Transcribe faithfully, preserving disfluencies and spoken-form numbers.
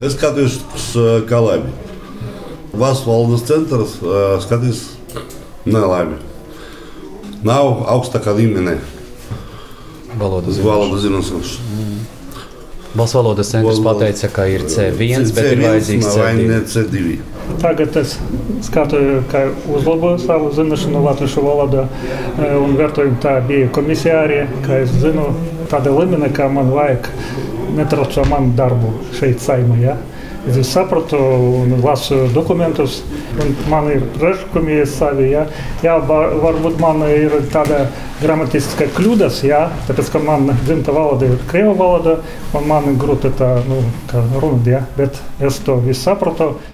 Es skatos uz kā labi. Valsts valodas centrs skatīs nelabi. Nav augstākā līmenī Valodas valodas zināšanas. Valsts valodas centrs pateica, ka ir C viens, bet ir vajadzīgs C vai ne divi. C divi. Tagad es skatu, kā uzlaboju savu zināšanu latviešu valodā, un vērtējumu tā bija komisijā arī, kā es zinu, tāda līmenī, kā man vajag, netraucē man darbu šeit Saeimā. Ja? Es sapratu un lasu dokumentus, un man ir priekšlikumi savi. Ja? Jā, varbūt man ir tāda gramatiska kļūdas, ja? Tāpēc, ka man dzimta valoda ir krievu valoda, un man grūti tā, nu, kā runāt, ja? Bet es to visu sapratu.